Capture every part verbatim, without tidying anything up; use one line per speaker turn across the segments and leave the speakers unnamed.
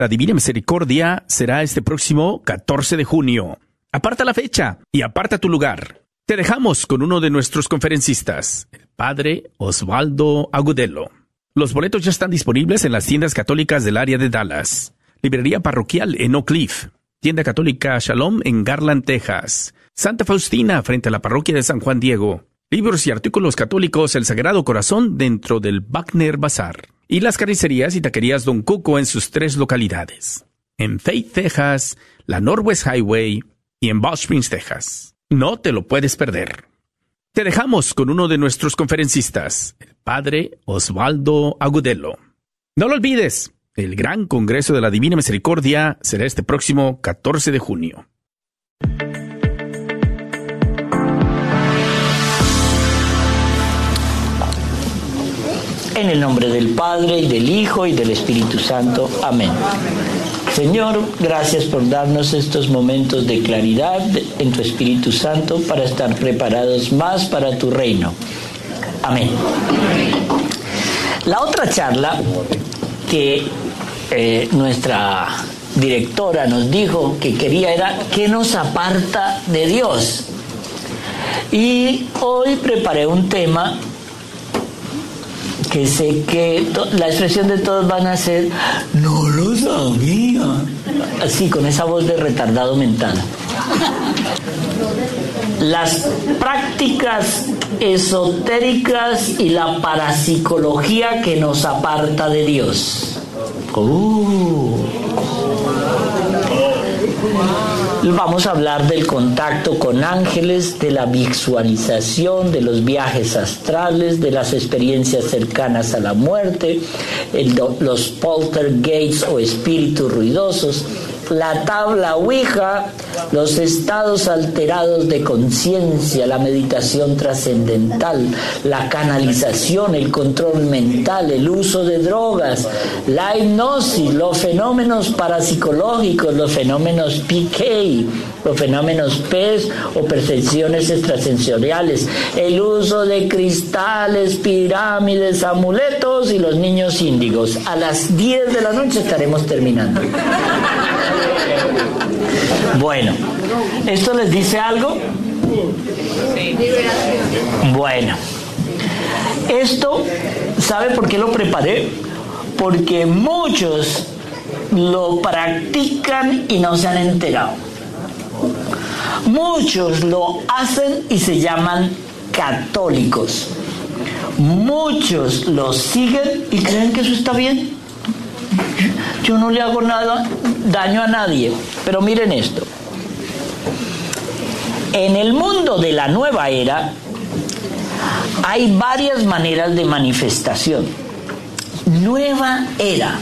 La Divina Misericordia será este próximo catorce de junio. Aparta la fecha y aparta tu lugar. Te dejamos con uno de nuestros conferencistas, el Padre Osvaldo Agudelo. Los boletos ya están disponibles en las tiendas católicas del área de Dallas. Librería parroquial en Oak Cliff. Tienda católica Shalom en Garland, Texas. Santa Faustina frente a la parroquia de San Juan Diego. Libros y artículos católicos El Sagrado Corazón dentro del Wagner Bazar. Y las carnicerías y taquerías Don Cuco en sus tres localidades. En Faith, Texas, la Northwest Highway y en Bald Springs, Texas. No te lo puedes perder. Te dejamos con uno de nuestros conferencistas, el Padre Osvaldo Agudelo. No lo olvides, el Gran Congreso de la Divina Misericordia será este próximo catorce de junio.
En el nombre del Padre, y del Hijo, y del Espíritu Santo. Amén. Señor, gracias por darnos estos momentos de claridad en tu Espíritu Santo para estar preparados más para tu reino. Amén. La otra charla que eh, nuestra directora nos dijo que quería era ¿qué nos aparta de Dios? Y hoy preparé un tema que sé que to- la expresión de todos van a ser no lo sabía, así con esa voz de retardado mental. Las prácticas esotéricas y la parapsicología que nos aparta de Dios. Uh. Vamos a hablar del contacto con ángeles, de la visualización, de los viajes astrales, de las experiencias cercanas a la muerte, el, los poltergeists o espíritus ruidosos, la tabla Ouija, los estados alterados de conciencia, la meditación trascendental, la canalización, el control mental, el uso de drogas, la hipnosis, los fenómenos parapsicológicos, los fenómenos P K, los fenómenos P E S o percepciones extrasensoriales, el uso de cristales, pirámides, amuletos y los niños índigos. A las diez de la noche estaremos terminando. Bueno, ¿esto les dice algo? Bueno, esto, ¿sabe por qué lo preparé? Porque muchos lo practican y no se han enterado. Muchos lo hacen y se llaman católicos. Muchos lo siguen y creen que eso está bien. Yo no le hago nada, daño a nadie. Pero miren esto. En el mundo de la nueva era hay varias maneras de manifestación. Nueva era.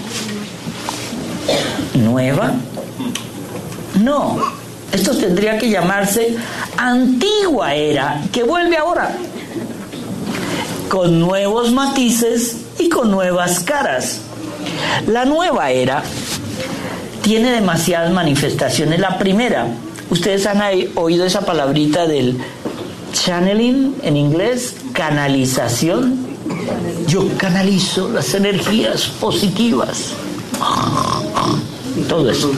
¿Nueva? No. Esto tendría que llamarse antigua era, que vuelve ahora, con nuevos matices y con nuevas caras. La nueva era tiene demasiadas manifestaciones. La primera, ustedes han oído esa palabrita del channeling en inglés, canalización. Yo canalizo las energías positivas. Todo eso.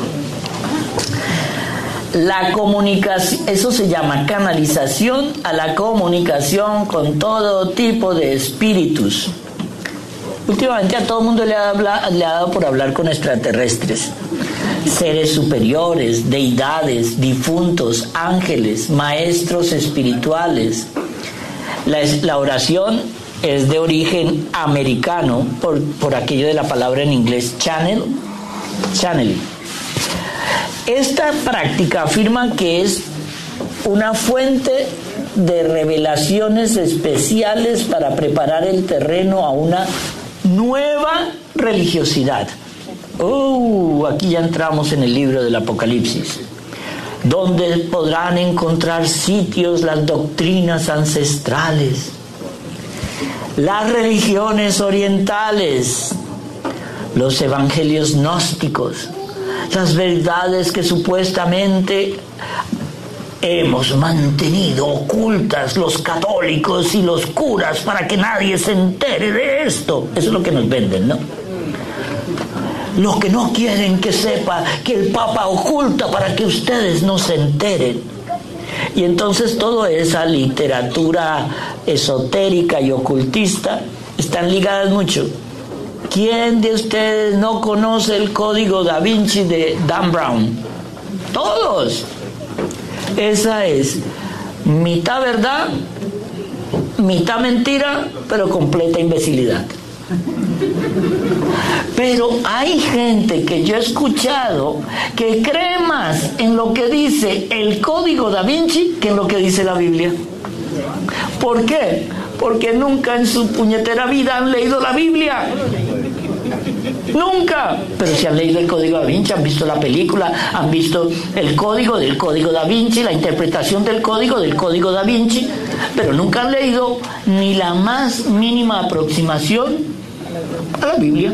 La comunicación, eso se llama canalización a la comunicación con todo tipo de espíritus. Últimamente a todo el mundo le ha, habla, le ha dado por hablar con extraterrestres, seres superiores, deidades, difuntos, ángeles, maestros espirituales. La, la oración es de origen americano por, por aquello de la palabra en inglés channel, channeling. Esta práctica afirma que es una fuente de revelaciones especiales para preparar el terreno a una nueva religiosidad. Uh, aquí ya entramos en el libro del Apocalipsis, donde podrán encontrar sitios las doctrinas ancestrales, las religiones orientales, los evangelios gnósticos, las verdades que supuestamente hemos mantenido ocultas los católicos y los curas para que nadie se entere de esto. Eso es lo que nos venden, ¿no? lo que no quieren que sepa, que el Papa oculta para que ustedes no se enteren. Y entonces toda esa literatura esotérica y ocultista están ligadas mucho. ¿Quién de ustedes no conoce el Código Da Vinci de Dan Brown? Todos. Esa es mitad verdad, mitad mentira, pero completa imbecilidad. Pero hay gente que yo he escuchado que cree más en lo que dice el Código Da Vinci que en lo que dice la Biblia. ¿Por qué? Porque nunca en su puñetera vida han leído la Biblia. Nunca. Pero si han leído el Código Da Vinci, han visto la película, han visto el código del Código Da Vinci, la interpretación del código del Código Da Vinci, pero nunca han leído ni la más mínima aproximación a la Biblia.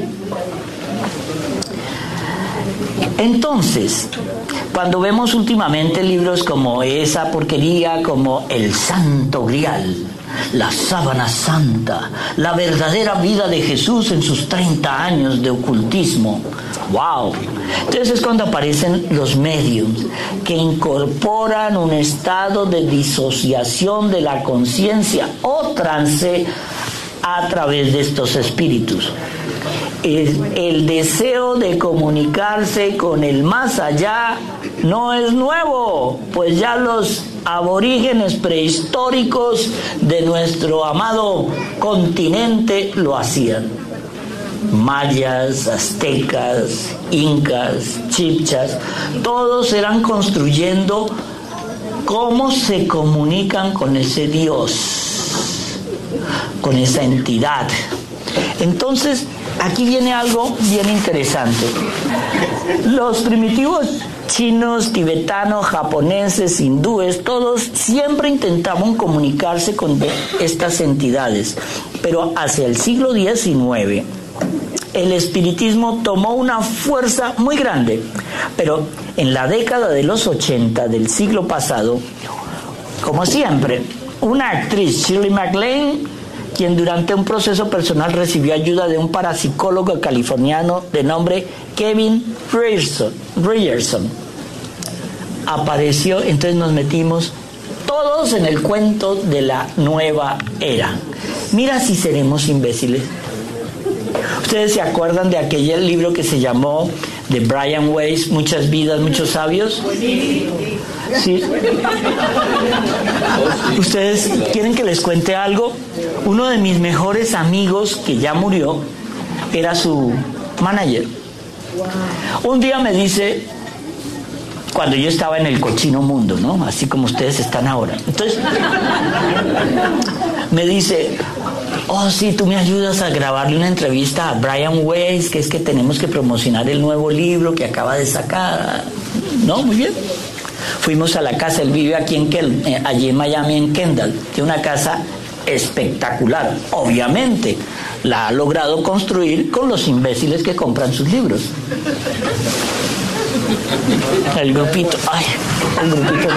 Entonces, cuando vemos últimamente libros como esa porquería, como El Santo Grial, La Sábana Santa, la verdadera vida de Jesús en sus treinta años de ocultismo, ¡wow! Entonces es cuando aparecen los mediums que incorporan un estado de disociación de la conciencia o trance a través de estos espíritus. El, el deseo de comunicarse con el más allá no es nuevo, pues ya los aborígenes prehistóricos de nuestro amado continente lo hacían. Mayas, aztecas, incas, chibchas, todos eran construyendo cómo se comunican con ese Dios, con esa entidad. Entonces, aquí viene algo bien interesante. Los primitivos chinos, tibetanos, japoneses, hindúes, todos siempre intentaban comunicarse con estas entidades. Pero hacia el siglo diecinueve, el espiritismo tomó una fuerza muy grande. Pero en la década de los ochenta del siglo pasado, como siempre, una actriz, Shirley MacLaine, quien durante un proceso personal recibió ayuda de un parapsicólogo californiano de nombre Kevin Ryerson, Ryerson, apareció. Entonces nos metimos todos en el cuento de la nueva era. Mira si seremos imbéciles. ¿Ustedes se acuerdan de aquel libro que se llamó de Brian Weiss, Muchas vidas, muchos sabios? ¿Sí? ¿Ustedes quieren que les cuente algo? Uno de mis mejores amigos, que ya murió, era su manager. Un día me dice, cuando yo estaba en el cochino mundo, ¿no? Así como ustedes están ahora. Entonces, me dice, oh, sí, tú me ayudas a grabarle una entrevista a Brian Weiss, que es que tenemos que promocionar el nuevo libro que acaba de sacar. No, muy bien. Fuimos a la casa, él vive aquí en Kel, eh, allí en Miami, en Kendall. Tiene una casa espectacular. Obviamente, la ha logrado construir con los imbéciles que compran sus libros. El grupito, ay, el grupito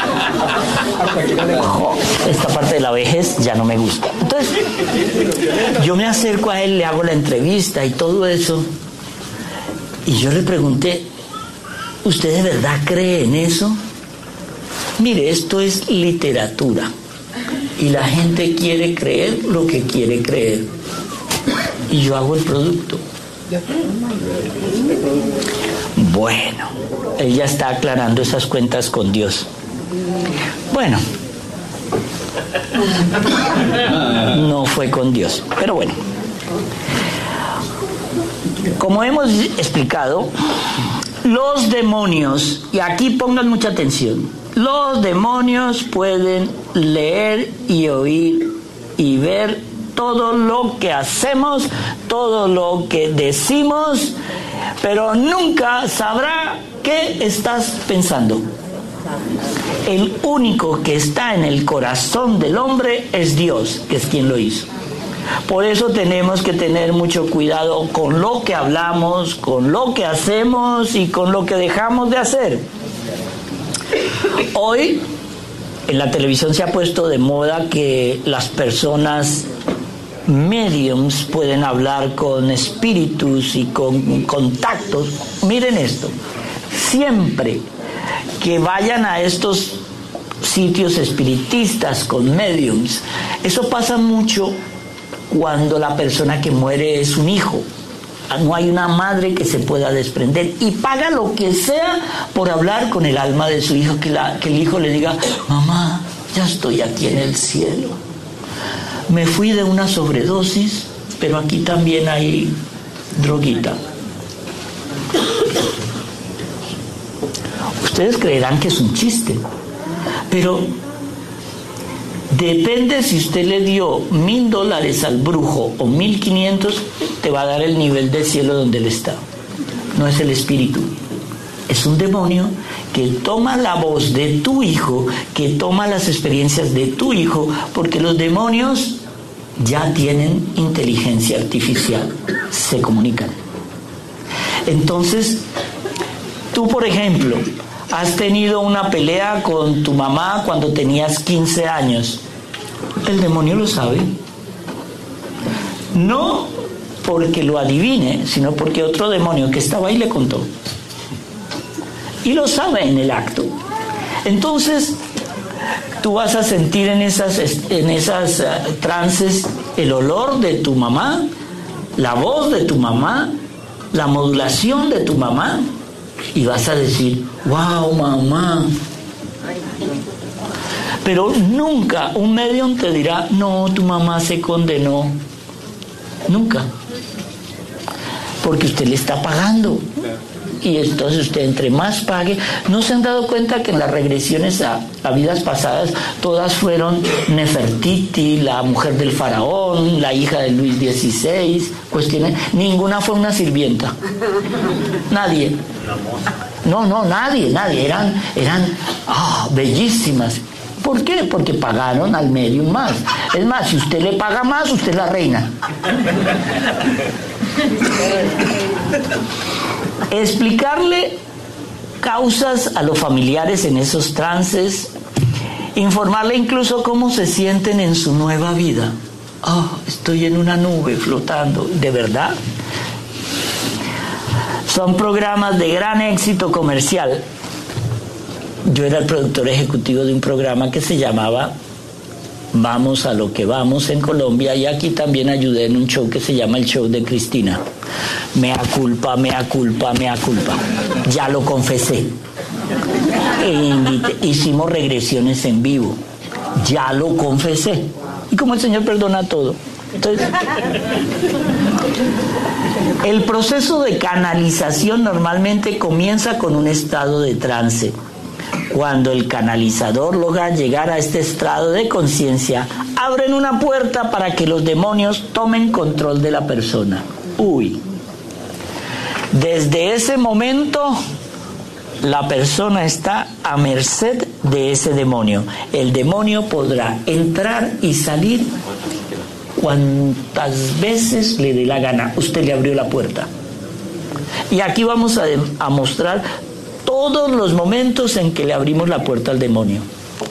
entero. Esta parte de la vejez ya no me gusta. Entonces, yo me acerco a él, le hago la entrevista y todo eso. Y yo le pregunté, ¿usted de verdad cree en eso? Mire, esto es literatura. Y la gente quiere creer lo que quiere creer. Y yo hago el producto. Bueno, ella está aclarando esas cuentas con Dios. Bueno, no fue con Dios, pero bueno. Como hemos explicado, los demonios, y aquí pongan mucha atención, los demonios pueden leer y oír y ver todo lo que hacemos, todo lo que decimos, pero nunca sabrá qué estás pensando. El único que está en el corazón del hombre es Dios, que es quien lo hizo. Por eso tenemos que tener mucho cuidado con lo que hablamos, con lo que hacemos y con lo que dejamos de hacer. Hoy en la televisión se ha puesto de moda que las personas mediums pueden hablar con espíritus y con contactos. Miren esto, siempre que vayan a estos sitios espiritistas con mediums, eso pasa mucho cuando la persona que muere es un hijo. No hay una madre que se pueda desprender y paga lo que sea por hablar con el alma de su hijo, que, la, que el hijo le diga: mamá, ya estoy aquí en el cielo, me fui de una sobredosis, pero aquí también hay droguita. Ustedes creerán que es un chiste, pero depende si usted le dio mil dólares al brujo o mil quinientos, te va a dar el nivel de cielo donde él está. No es el espíritu, es un demonio que toma la voz de tu hijo, que toma las experiencias de tu hijo, porque los demonios ya tienen inteligencia artificial, se comunican. Entonces, tú, por ejemplo, has tenido una pelea con tu mamá cuando tenías quince años. El demonio lo sabe. No porque lo adivine, sino porque otro demonio que estaba ahí le contó. Y lo sabe en el acto. Entonces, tú vas a sentir en esas, en esas uh, trances el olor de tu mamá, la voz de tu mamá, la modulación de tu mamá, y vas a decir: wow, mamá. Pero nunca un medium te dirá: no, tu mamá se condenó. Nunca. Porque usted le está pagando. Y entonces usted, entre más pague, ¿no se han dado cuenta que en las regresiones a, a vidas pasadas todas fueron Nefertiti, la mujer del faraón, la hija de Luis dieciséis? Cuestiones, ninguna fue una sirvienta. Nadie. No, no, nadie, nadie. Eran, eran oh, bellísimas. ¿Por qué? Porque pagaron al medium más. Es más, si usted le paga más, usted es la reina. Explicarle causas a los familiares en esos trances, informarle incluso cómo se sienten en su nueva vida. Oh, estoy en una nube flotando. ¿De verdad? Son programas de gran éxito comercial. Yo era el productor ejecutivo de un programa que se llamaba Vamos a lo que vamos en Colombia, y aquí también ayudé en un show que se llama el show de Cristina. Mea culpa, mea culpa, mea culpa. Ya lo confesé. E invité, hicimos regresiones en vivo. Ya lo confesé. Y como el Señor perdona todo. Entonces, el proceso de canalización normalmente comienza con un estado de trance. Cuando el canalizador logra llegar a este estado de conciencia, abren una puerta para que los demonios tomen control de la persona. Uy. Desde ese momento, la persona está a merced de ese demonio. El demonio podrá entrar y salir cuantas veces le dé la gana. Usted le abrió la puerta. Y aquí vamos a, a mostrar todos los momentos en que le abrimos la puerta al demonio.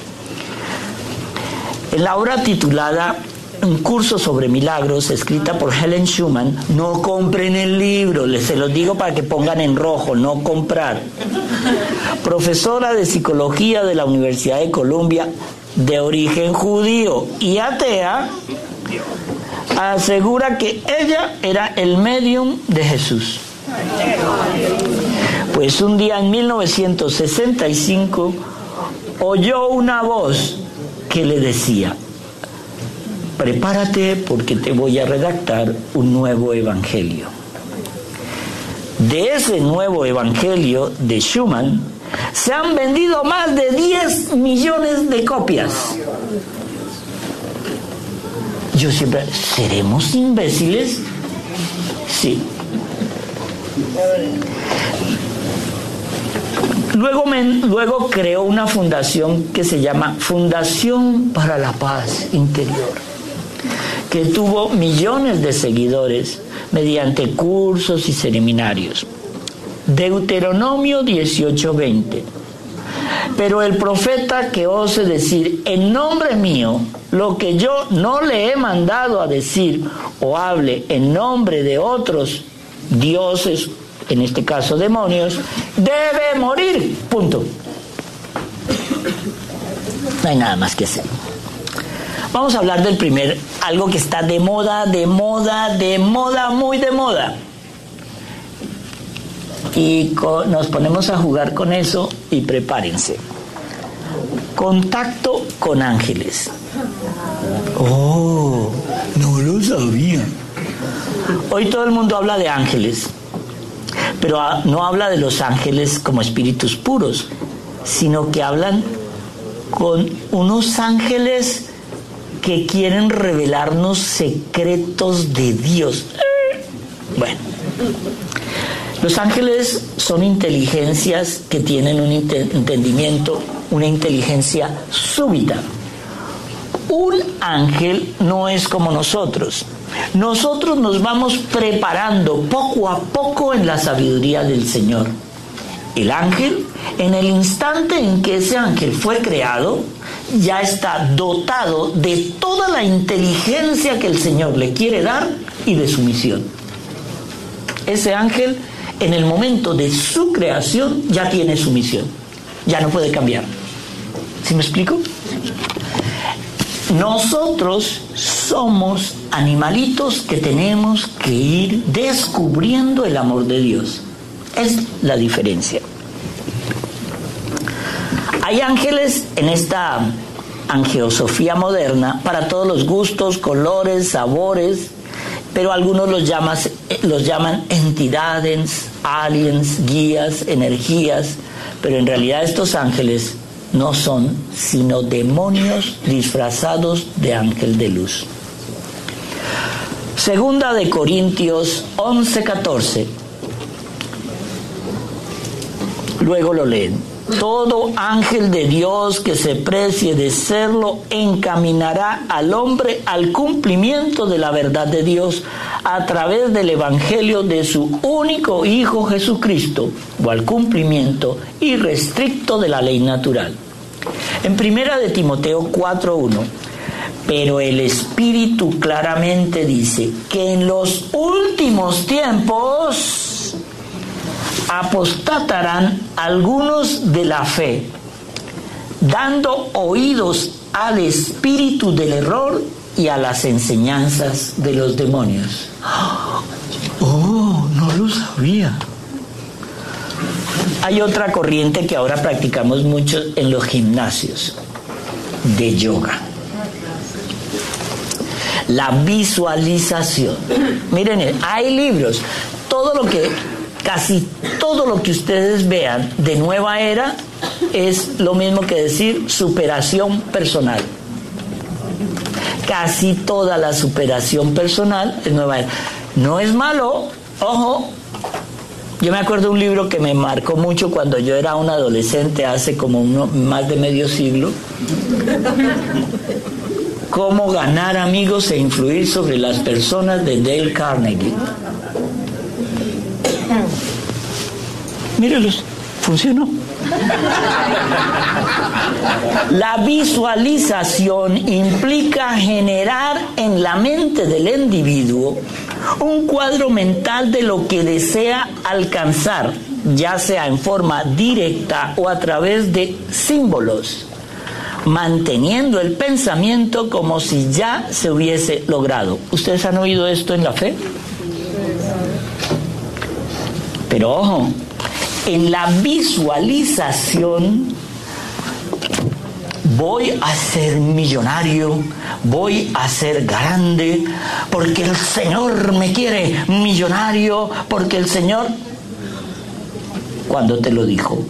En la obra titulada Un curso sobre milagros, escrita por Helen Schuman, no compren el libro, les se los digo para que pongan en rojo, no comprar. Profesora de psicología de la Universidad de Columbia, de origen judío y atea, asegura que ella era el medium de Jesús. Pues un día en mil novecientos sesenta y cinco oyó una voz que le decía: prepárate porque te voy a redactar un nuevo evangelio. De ese nuevo evangelio de Schuman se han vendido más de diez millones de copias. Yo siempre, ¿seremos imbéciles? Sí. Luego, me, luego creó una fundación que se llama Fundación para la Paz Interior, que tuvo millones de seguidores mediante cursos y seminarios. Deuteronomio dieciocho veinte. Pero el profeta que ose decir en nombre mío lo que yo no le he mandado a decir o hable en nombre de otros dioses, en este caso demonios, debe morir. Punto. No hay nada más que hacer. Vamos a hablar del primer, algo que está de moda, de moda, de moda, muy de moda. Y con, nos ponemos a jugar con eso y prepárense. Contacto con ángeles. Oh, no lo sabía. Hoy todo el mundo habla de ángeles, pero no habla de los ángeles como espíritus puros, sino que hablan con unos ángeles que quieren revelarnos secretos de Dios. Bueno, los ángeles son inteligencias que tienen un entendimiento, una inteligencia súbita. Un ángel no es como nosotros. Nosotros nos vamos preparando poco a poco en la sabiduría del Señor. El ángel, en el instante en que ese ángel fue creado, ya está dotado de toda la inteligencia que el Señor le quiere dar y de su misión. Ese ángel, en el momento de su creación, ya tiene su misión. Ya no puede cambiar. ¿Sí me explico? Nosotros somos animalitos que tenemos que ir descubriendo el amor de Dios. Es la diferencia. Hay ángeles en esta angeosofía moderna para todos los gustos, colores, sabores, pero algunos los, llamas, los llaman entidades, aliens, guías, energías, pero en realidad estos ángeles no son sino demonios disfrazados de ángel de luz. Segunda de Corintios once, catorce. Luego lo leen. Todo ángel de Dios que se precie de serlo encaminará al hombre al cumplimiento de la verdad de Dios a través del evangelio de su único Hijo Jesucristo, o al cumplimiento irrestricto de la ley natural. En primera de Timoteo cuatro uno, pero el Espíritu claramente dice que en los últimos tiempos apostatarán algunos de la fe, dando oídos al espíritu del error y a las enseñanzas de los demonios. Oh, no lo sabía. Hay otra corriente que ahora practicamos mucho en los gimnasios, de yoga. La visualización. Miren, hay libros. Todo lo que, casi todo lo que ustedes vean de nueva era es lo mismo que decir superación personal. Casi toda la superación personal es nueva era. No es malo, ojo. Yo me acuerdo de un libro que me marcó mucho cuando yo era un adolescente hace como uno, más de medio siglo. Cómo ganar amigos e influir sobre las personas, de Dale Carnegie. Mírenlos, funcionó. La visualización implica generar en la mente del individuo un cuadro mental de lo que desea alcanzar, ya sea en forma directa o a través de símbolos, manteniendo el pensamiento como si ya se hubiese logrado. ¿Ustedes han oído esto en la fe? Pero ojo, en la visualización, voy a ser millonario, voy a ser grande, porque el Señor me quiere millonario, porque el Señor, ¿cuándo te lo dijo?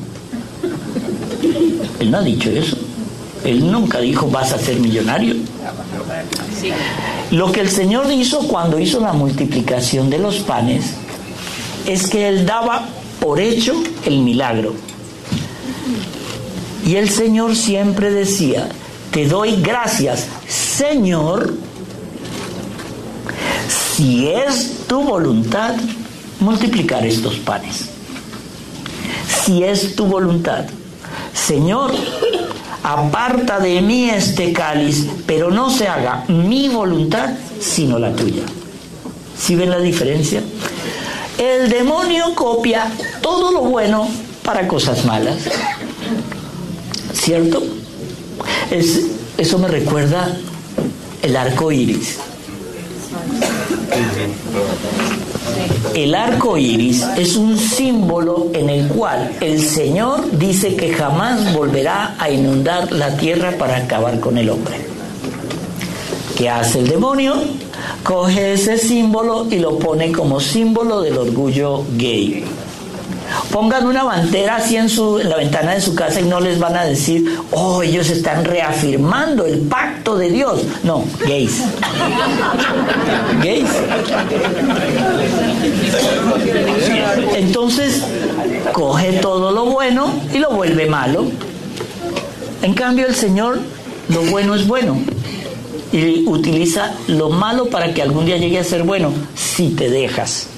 Él no ha dicho eso. Él nunca dijo vas a ser millonario. Lo que el Señor hizo cuando hizo la multiplicación de los panes es que Él daba por hecho el milagro. Y el Señor siempre decía, te doy gracias, Señor, si es tu voluntad multiplicar estos panes. Si es tu voluntad. Señor, aparta de mí este cáliz, pero no se haga mi voluntad, sino la tuya. ¿Sí ven la diferencia? El demonio copia todo lo bueno para cosas malas, ¿cierto? Es, eso me recuerda el arco iris. El arco iris es un símbolo en el cual el Señor dice que jamás volverá a inundar la tierra para acabar con el hombre. ¿Qué hace el demonio? Coge ese símbolo y lo pone como símbolo del orgullo gay. Pongan una bandera así en, su, en la ventana de su casa y no les van a decir, oh, ellos están reafirmando el pacto de Dios. No, gays. Gays. Entonces, coge todo lo bueno y lo vuelve malo. En cambio, el Señor, lo bueno es bueno. Y utiliza lo malo para que algún día llegue a ser bueno, si te dejas.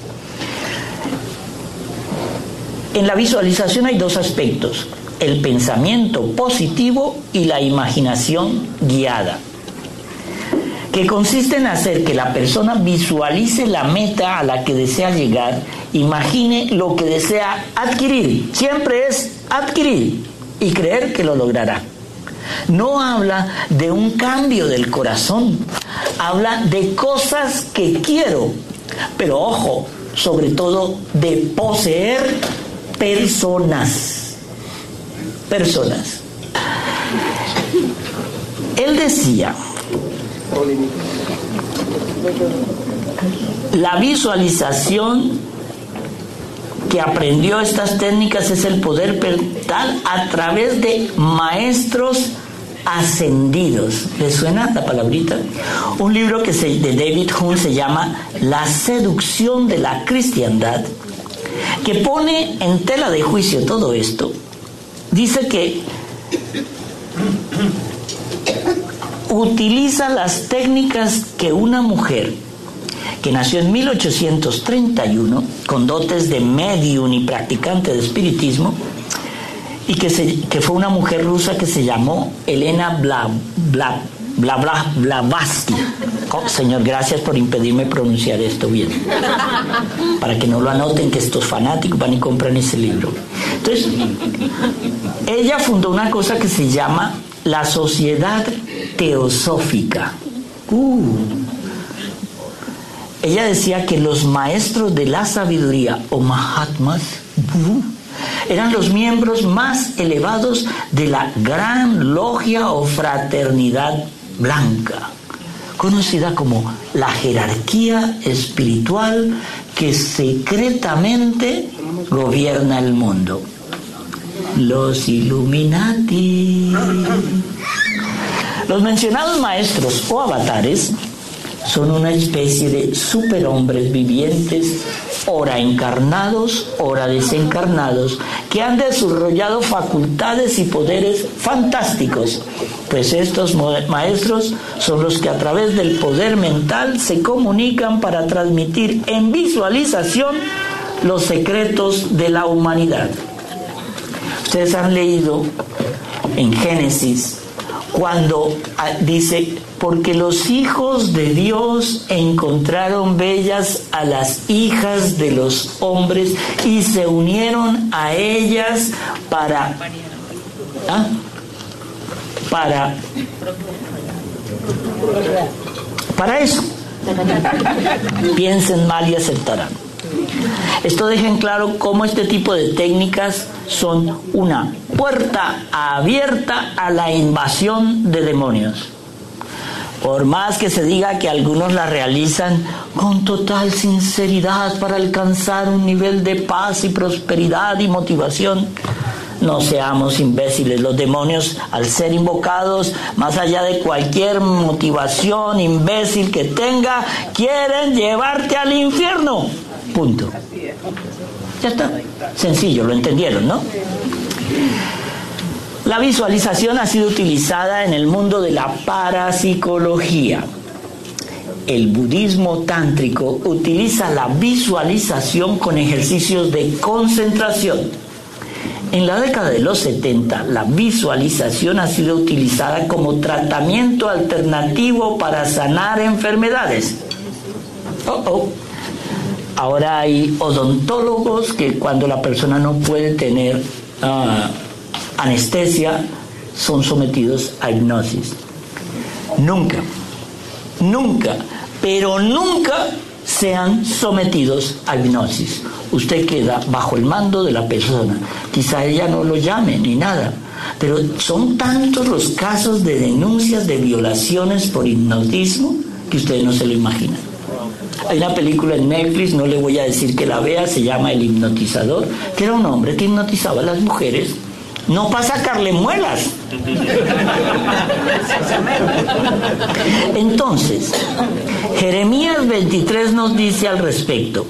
En la visualización hay dos aspectos: el pensamiento positivo y la imaginación guiada, que consiste en hacer que la persona visualice la meta a la que desea llegar, imagine lo que desea adquirir, siempre es adquirir, y creer que lo logrará. No habla de un cambio del corazón, habla de cosas que quiero, pero ojo, sobre todo de poseer personas. Personas. Él decía, la visualización que aprendió estas técnicas es el poder mental a través de maestros ascendidos. ¿Les suena la palabrita? Un libro que se, de David Hume se llama La seducción de la cristiandad, que pone en tela de juicio todo esto. Dice que utiliza las técnicas que una mujer que nació en mil ochocientos treinta y uno con dotes de medium y practicante de espiritismo, y que, se, que fue una mujer rusa que se llamó Elena Bla, Bla, Bla, Bla, Blavatsky. Oh, Señor, gracias por impedirme pronunciar esto bien, para que no lo anoten, que estos fanáticos van y compran ese libro. Entonces, ella fundó una cosa que se llama la Sociedad Teosófica. Uh. Ella decía que los maestros de la sabiduría, o Mahatmas, uh, eran los miembros más elevados de la gran logia o fraternidad blanca, conocida como la jerarquía espiritual que secretamente gobierna el mundo. Los Illuminati. Los mencionados maestros o avatares son una especie de superhombres vivientes, ora encarnados, ora desencarnados, que han desarrollado facultades y poderes fantásticos, pues estos maestros son los que a través del poder mental se comunican para transmitir en visualización los secretos de la humanidad. Ustedes han leído en Génesis cuando dice, porque los hijos de Dios encontraron bellas a las hijas de los hombres y se unieron a ellas para ¿ah? para para eso. Piensen mal y aceptarán. Esto deja en claro cómo este tipo de técnicas son una puerta abierta a la invasión de demonios. Por más que se diga que algunos la realizan con total sinceridad para alcanzar un nivel de paz y prosperidad y motivación, no seamos imbéciles. Los demonios, al ser invocados, más allá de cualquier motivación imbécil que tenga, quieren llevarte al infierno. Punto. Ya está. Sencillo, lo entendieron, ¿no? La visualización ha sido utilizada en el mundo de la parapsicología. El budismo tántrico utiliza la visualización con ejercicios de concentración. En la década de los setenta, la visualización ha sido utilizada como tratamiento alternativo para sanar enfermedades. Oh, oh. Ahora hay odontólogos que cuando la persona no puede tener uh, anestesia, son sometidos a hipnosis. Nunca, nunca, pero nunca sean sometidos a hipnosis. Usted queda bajo el mando de la persona. Quizá ella no lo llame ni nada, pero son tantos los casos de denuncias de violaciones por hipnotismo que ustedes no se lo imaginan. Hay una película en Netflix, no le voy a decir que la vea, se llama El Hipnotizador, que era un hombre que hipnotizaba a las mujeres, no para sacarle muelas. Entonces, Jeremías veintitrés nos dice al respecto: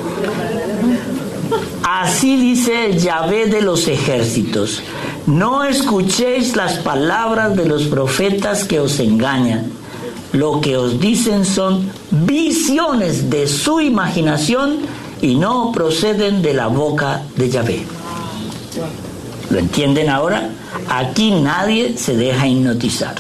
así dice el Yahvé de los ejércitos, no escuchéis las palabras de los profetas que os engañan. Lo que os dicen son visiones de su imaginación y no proceden de la boca de Yahvé. ¿Lo entienden ahora? Aquí nadie se deja hipnotizar.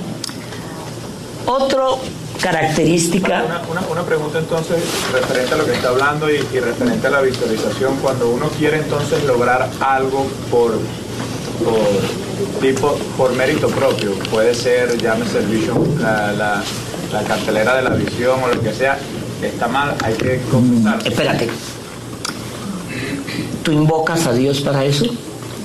Otra característica...
Una, una, una pregunta entonces referente a lo que está hablando y, y referente a la visualización. Cuando uno quiere entonces lograr algo por... por tipo por mérito propio, puede ser, llámese el vision, la, la, la cartelera de la visión o lo que sea, está mal, hay que confesar.
Mm, espérate, ¿tú invocas a Dios para eso?
No.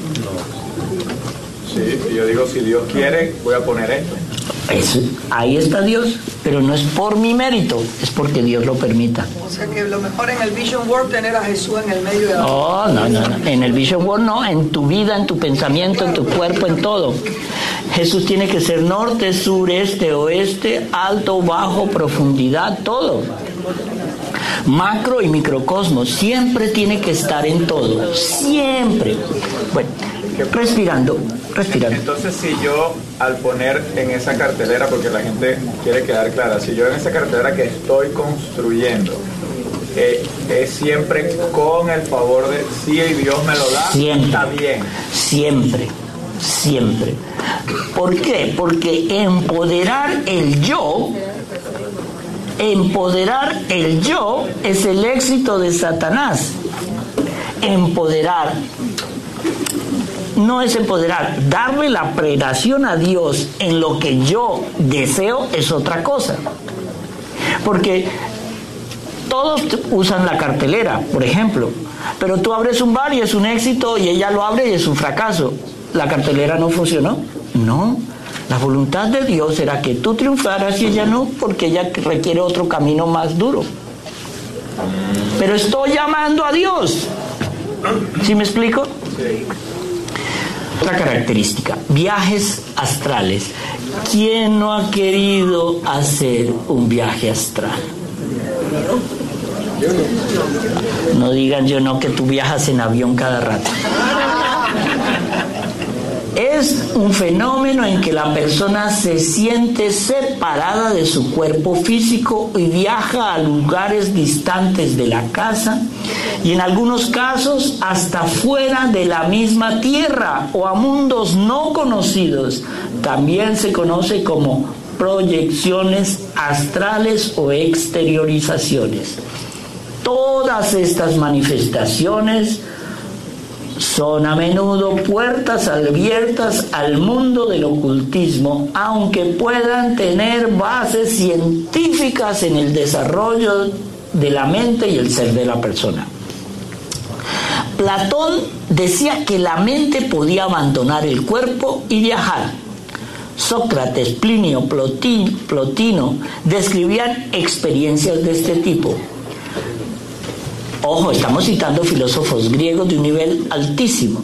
Sí, yo digo, si Dios quiere, voy a poner esto.
Eso, ahí está Dios, pero no es por mi mérito, es porque Dios lo permita.
O sea que lo mejor en el Vision World tener a Jesús en el medio de la...
Oh, no, no, no, en el Vision World no, en tu vida, en tu pensamiento, en tu cuerpo, en todo. Jesús tiene que ser norte, sur, este, oeste, alto, bajo, profundidad, todo. Macro y microcosmos, siempre tiene que estar en todo, siempre. Bueno, respirando, respirando.
Entonces, si yo al poner en esa cartelera, porque la gente quiere quedar clara, si yo en esa cartelera que estoy construyendo, eh, es siempre con el favor de si Dios me lo da,
siempre,
está bien.
Siempre, siempre. ¿Por qué? Porque empoderar el yo, empoderar el yo es el éxito de Satanás. Empoderar no es empoderar, darle la prelación a Dios en lo que yo deseo es otra cosa. Porque todos usan la cartelera, por ejemplo, pero tú abres un bar y es un éxito y ella lo abre y es un fracaso. ¿La cartelera no funcionó? No. La voluntad de Dios era que tú triunfaras y ella no, porque ella requiere otro camino más duro. Pero estoy llamando a Dios. ¿Sí me explico?
Sí.
Otra característica, viajes astrales. ¿Quién no ha querido hacer un viaje astral? No digan yo no, que tú viajas en avión cada rato. Es un fenómeno en que la persona se siente separada de su cuerpo físico y viaja a lugares distantes de la casa y en algunos casos hasta fuera de la misma tierra o a mundos no conocidos. También se conoce como proyecciones astrales o exteriorizaciones. Todas estas manifestaciones son a menudo puertas abiertas al mundo del ocultismo, aunque puedan tener bases científicas en el desarrollo de la mente y el ser de la persona. Platón decía que la mente podía abandonar el cuerpo y viajar. Sócrates, Plinio, Plotino describían experiencias de este tipo. Ojo, estamos citando filósofos griegos de un nivel altísimo.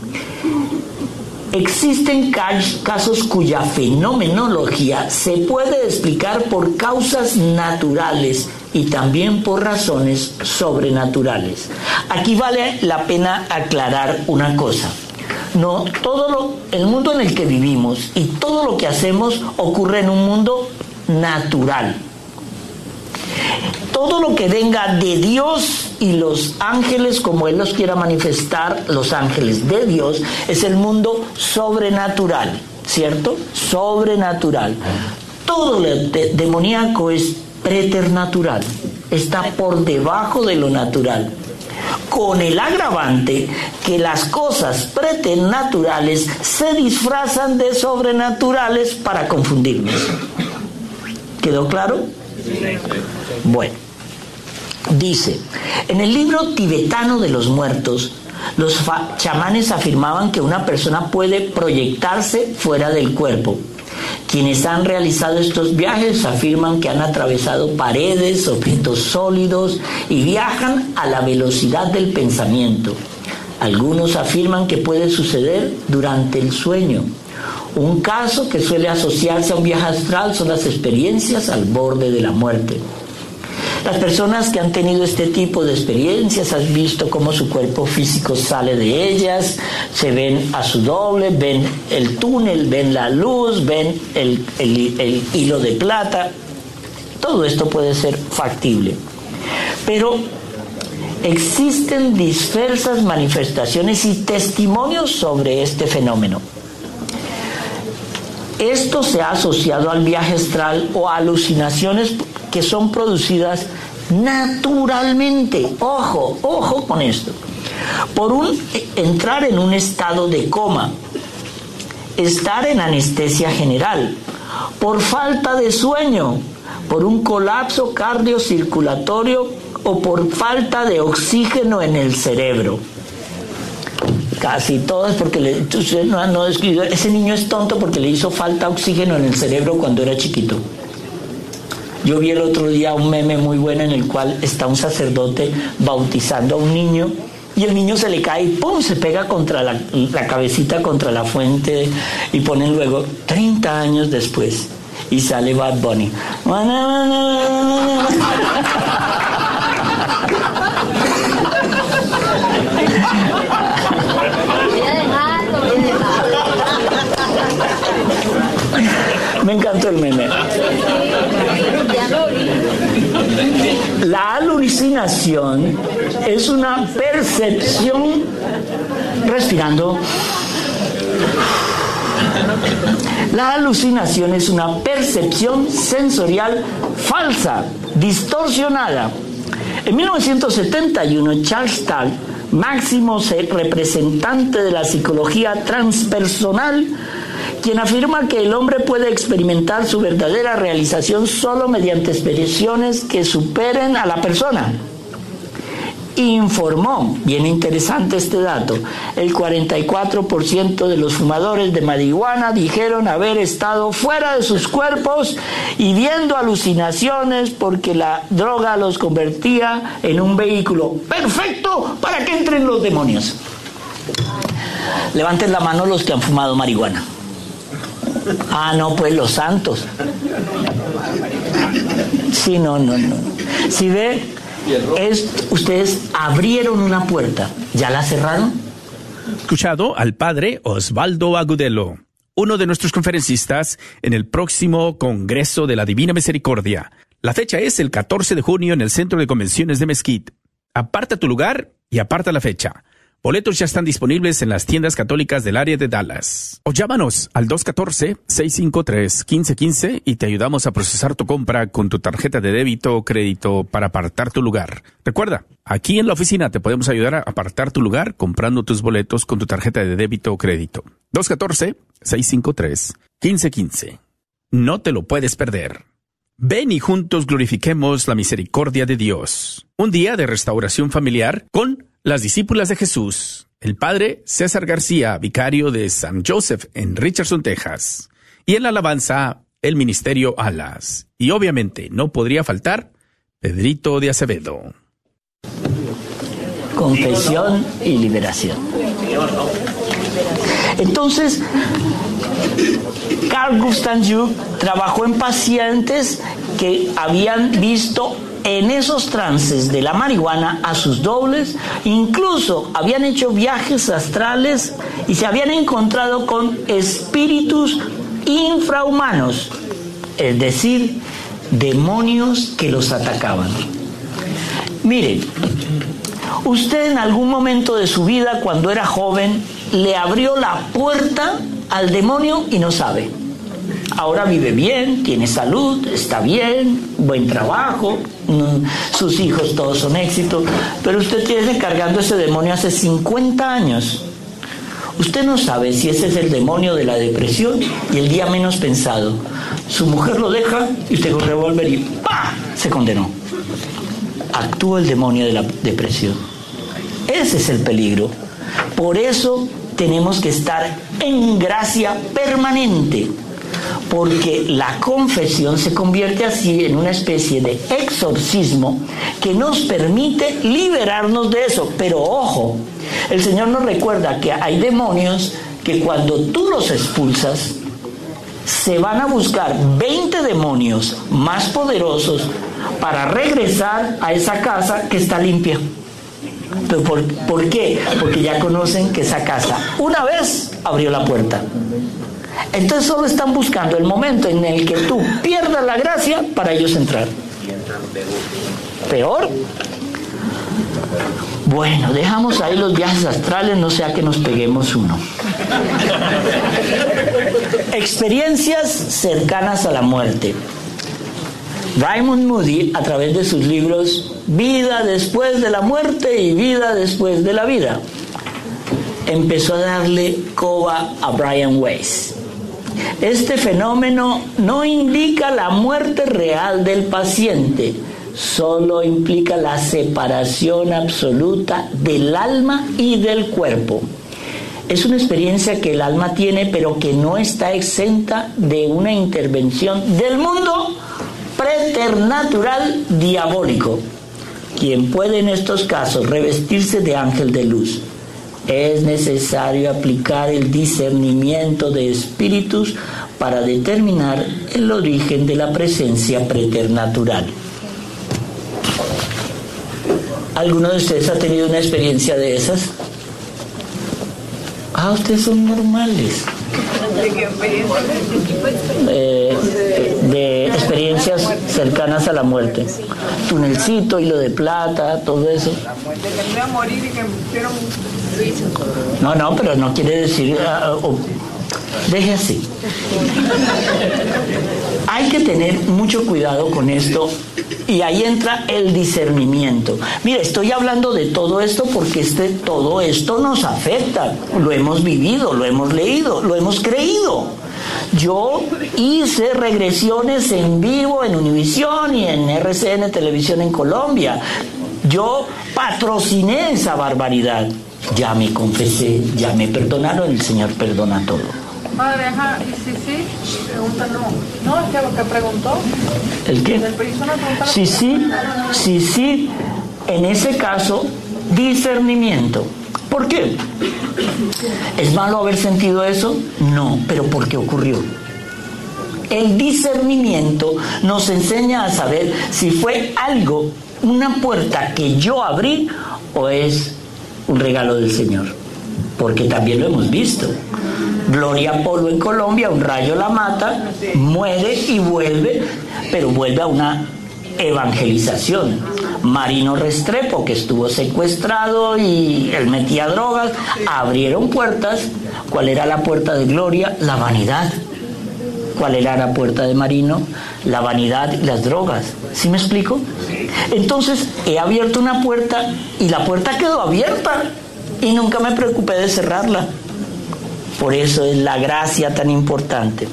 Existen casos cuya fenomenología se puede explicar por causas naturales y también por razones sobrenaturales. Aquí vale la pena aclarar una cosa. No, todo lo, el mundo en el que vivimos y todo lo que hacemos ocurre en un mundo natural. Todo lo que venga de Dios y los ángeles, como él los quiera manifestar, los ángeles de Dios, es el mundo sobrenatural, ¿cierto? Sobrenatural. Todo lo de- demoníaco es preternatural, está por debajo de lo natural, con el agravante que las cosas preternaturales se disfrazan de sobrenaturales para confundirnos. ¿Quedó claro? Bueno, dice, en el libro tibetano de los muertos, los fa- chamanes afirmaban que una persona puede proyectarse fuera del cuerpo. Quienes han realizado estos viajes afirman que han atravesado paredes, objetos sólidos y viajan a la velocidad del pensamiento. Algunos afirman que puede suceder durante el sueño. Un caso que suele asociarse a un viaje astral son las experiencias al borde de la muerte. Las personas que han tenido este tipo de experiencias han visto cómo su cuerpo físico sale de ellas, se ven a su doble, ven el túnel, ven la luz, ven el, el, el hilo de plata. Todo esto puede ser factible. Pero existen diversas manifestaciones y testimonios sobre este fenómeno. Esto se ha asociado al viaje astral o a alucinaciones que son producidas naturalmente. Ojo, ojo con esto. Por un, entrar en un estado de coma, estar en anestesia general, por falta de sueño, por un colapso cardiocirculatorio o por falta de oxígeno en el cerebro. Casi todas, porque le, usted no, no describió, ese niño es tonto porque le hizo falta oxígeno en el cerebro cuando era chiquito. Yo vi el otro día un meme muy bueno en el cual está un sacerdote bautizando a un niño y el niño se le cae y ¡pum! Se pega contra la, la cabecita contra la fuente y ponen luego treinta años después y sale Bad Bunny. Me encantó el meme. La alucinación es una percepción, respirando. La alucinación es una percepción sensorial falsa, distorsionada. En mil novecientos setenta y uno, Charles Stahl, máximo representante de la psicología transpersonal, quien afirma que el hombre puede experimentar su verdadera realización solo mediante expresiones que superen a la persona. Informó, bien interesante este dato, el cuarenta y cuatro por ciento de los fumadores de marihuana dijeron haber estado fuera de sus cuerpos y viendo alucinaciones porque la droga los convertía en un vehículo perfecto para que entren los demonios. Levanten la mano los que han fumado marihuana. Ah, no, pues los santos. Sí, no, no, no. Si ve, es, ustedes abrieron una puerta, ¿ya la cerraron?
Escuchado al padre Osvaldo Agudelo, uno de nuestros conferencistas en el próximo Congreso de la Divina Misericordia. La fecha es el catorce de junio en el Centro de Convenciones de Mesquite. Aparta tu lugar y aparta la fecha. Boletos ya están disponibles en las tiendas católicas del área de Dallas. O llámanos al dos uno cuatro, seis cinco tres, uno cinco uno cinco y te ayudamos a procesar tu compra con tu tarjeta de débito o crédito para apartar tu lugar. Recuerda, aquí en la oficina te podemos ayudar a apartar tu lugar comprando tus boletos con tu tarjeta de débito o crédito. dos uno cuatro, seis cinco tres, uno cinco uno cinco. No te lo puedes perder. Ven y juntos glorifiquemos la misericordia de Dios. Un día de restauración familiar con las discípulas de Jesús. El padre César García, vicario de San Joseph en Richardson, Texas. Y en la alabanza, el ministerio Alas. Y obviamente no podría faltar Pedrito de Acevedo.
Confesión y liberación. Entonces, Carl Gustav Jung trabajó en pacientes que habían visto en esos trances de la marihuana a sus dobles, incluso habían hecho viajes astrales y se habían encontrado con espíritus infrahumanos, es decir, demonios que los atacaban. Miren, Usted en algún momento de su vida, cuando era joven, le abrió la puerta al demonio y no sabe. Ahora vive bien, tiene salud, está bien, buen trabajo, sus hijos todos son éxitos, pero usted tiene cargando ese demonio hace cincuenta años. Usted no sabe si ese es el demonio de la depresión y el día menos pensado. Su mujer lo deja y usted con revólver y ¡pah! Se condenó. Actúa el demonio de la depresión. Ese es el peligro. Por eso tenemos que estar en gracia permanente, porque la confesión se convierte así en una especie de exorcismo que nos permite liberarnos de eso. Pero ojo, el Señor nos recuerda que hay demonios que cuando tú los expulsas, se van a buscar veinte demonios más poderosos para regresar a esa casa que está limpia. ¿Pero por, por qué? Porque ya conocen que esa casa una vez abrió la puerta. Entonces solo están buscando el momento en el que tú pierdas la gracia para ellos entrar. Peor. Bueno, dejamos ahí los viajes astrales, no sea que nos peguemos uno. Experiencias cercanas a la muerte. Raymond Moody, a través de sus libros Vida después de la muerte y Vida después de la vida, empezó a darle coba a Brian Weiss. Este fenómeno no indica la muerte real del paciente, solo implica la separación absoluta del alma y del cuerpo. Es una experiencia que el alma tiene, pero que no está exenta de una intervención del mundo preternatural diabólico, quien puede en estos casos revestirse de ángel de luz. Es necesario aplicar el discernimiento de espíritus para determinar el origen de la presencia preternatural. ¿Alguno de ustedes ha tenido una experiencia de esas? Ah, ustedes son normales. Eh, de experiencias cercanas a la muerte. Tunelcito, hilo de plata, todo eso. No, no, pero no quiere decir... Uh, uh, deje así. Hay que tener mucho cuidado con esto, y ahí entra el discernimiento. Mire, estoy hablando de todo esto porque este, todo esto nos afecta. Lo hemos vivido, lo hemos leído, lo hemos creído. Yo hice regresiones en vivo en Univisión y en R C N Televisión en Colombia. Yo patrociné esa barbaridad. Ya me confesé, ya me perdonaron, el Señor perdona todo.
Padre, ajá, y sí, sí, pregunta no. No, es que lo que preguntó.
¿El qué? Sí, sí, sí, sí. En ese caso, discernimiento. ¿Por qué? ¿Es malo haber sentido eso? No, pero ¿por qué ocurrió? El discernimiento nos enseña a saber si fue algo, una puerta que yo abrí, o es un regalo del Señor. Porque también lo hemos visto. Gloria Polo en Colombia, un rayo la mata, muere y vuelve, pero vuelve a una evangelización. Marino Restrepo, que estuvo secuestrado y él metía drogas, abrieron puertas. ¿Cuál era la puerta de Gloria? La vanidad. ¿Cuál era la puerta de Marino? La vanidad y las drogas. ¿Sí me explico? Entonces he abierto una puerta y la puerta quedó abierta y nunca me preocupé de cerrarla. Por eso es la gracia tan importante.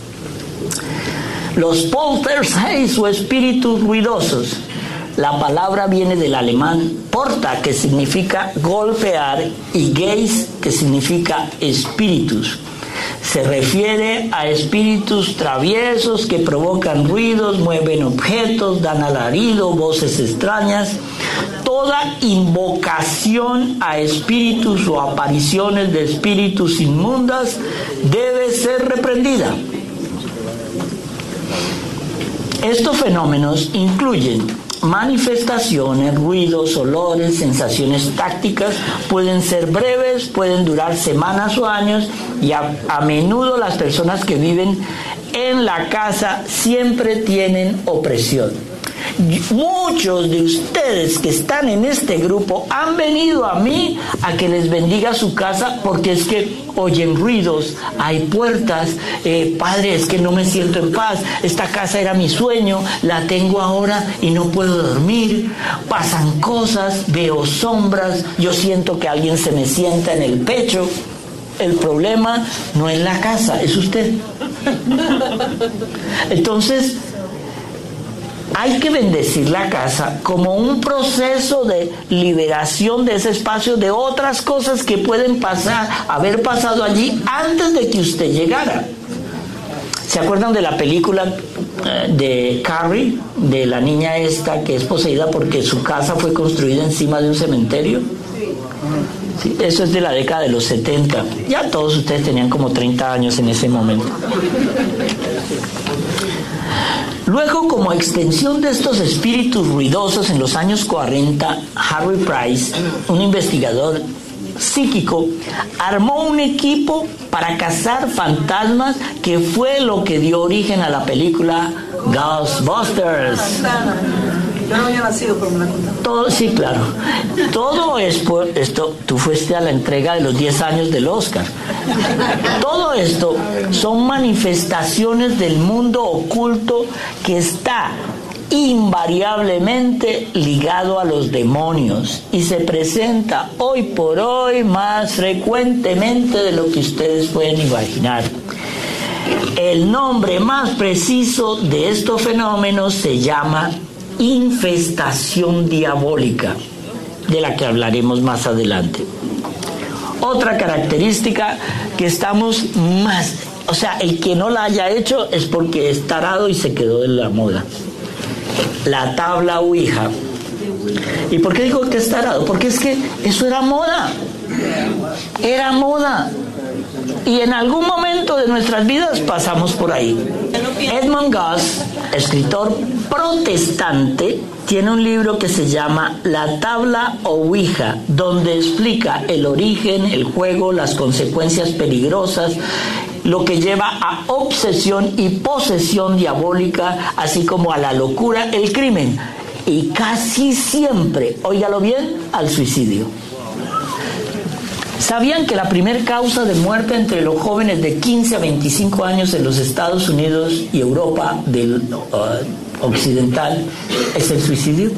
Los poltergeist o espíritus ruidosos. La palabra viene del alemán porta, que significa golpear, y geist, que significa espíritus. Se refiere a espíritus traviesos que provocan ruidos, mueven objetos, dan alarido, voces extrañas. Toda invocación a espíritus o apariciones de espíritus inmundas debe ser reprendida. Estos fenómenos incluyen manifestaciones, ruidos, olores, sensaciones tácticas. Pueden ser breves, pueden durar semanas o años, y a, a menudo las personas que viven en la casa siempre tienen opresión. Muchos de ustedes que están en este grupo han venido a mí a que les bendiga su casa porque es que oyen ruidos, hay puertas, eh, padre, es que no me siento en paz, esta casa era mi sueño, la tengo ahora y no puedo dormir, pasan cosas, veo sombras, yo siento que alguien se me sienta en el pecho. El problema no es la casa, es usted. Entonces, hay que bendecir la casa como un proceso de liberación de ese espacio de otras cosas que pueden pasar, haber pasado allí antes de que usted llegara. ¿Se acuerdan de la película eh, de Carrie, de la niña esta que es poseída porque su casa fue construida encima de un cementerio? Sí, eso es de la década de los setenta. Ya todos ustedes tenían como treinta años en ese momento. Luego, como extensión de estos espíritus ruidosos, en los años cuarenta, Harry Price, un investigador psíquico, armó un equipo para cazar fantasmas que fue lo que dio origen a la película Ghostbusters.
Yo no había nacido, pero me la contaron.
Todo, sí, claro. Todo es por esto, tú fuiste a la entrega de los diez años del Oscar. Todo esto son manifestaciones del mundo oculto que está invariablemente ligado a los demonios y se presenta hoy por hoy más frecuentemente de lo que ustedes pueden imaginar. El nombre más preciso de estos fenómenos se llama infestación diabólica, de la que hablaremos más adelante. Otra característica que estamos más, o sea, el que no la haya hecho es porque es tarado y se quedó de la moda. La tabla Ouija. ¿Y por qué digo que es tarado? Porque es que eso era moda. Era moda. Y en algún momento de nuestras vidas pasamos por ahí. Edmund Goss, escritor protestante, tiene un libro que se llama La tabla Ouija, donde explica el origen, el juego, las consecuencias peligrosas, lo que lleva a obsesión y posesión diabólica, así como a la locura, el crimen, y casi siempre, óigalo bien, al suicidio. ¿Sabían que la primera causa de muerte entre los jóvenes de quince a veinticinco años en los Estados Unidos y Europa del uh, occidental es el suicidio?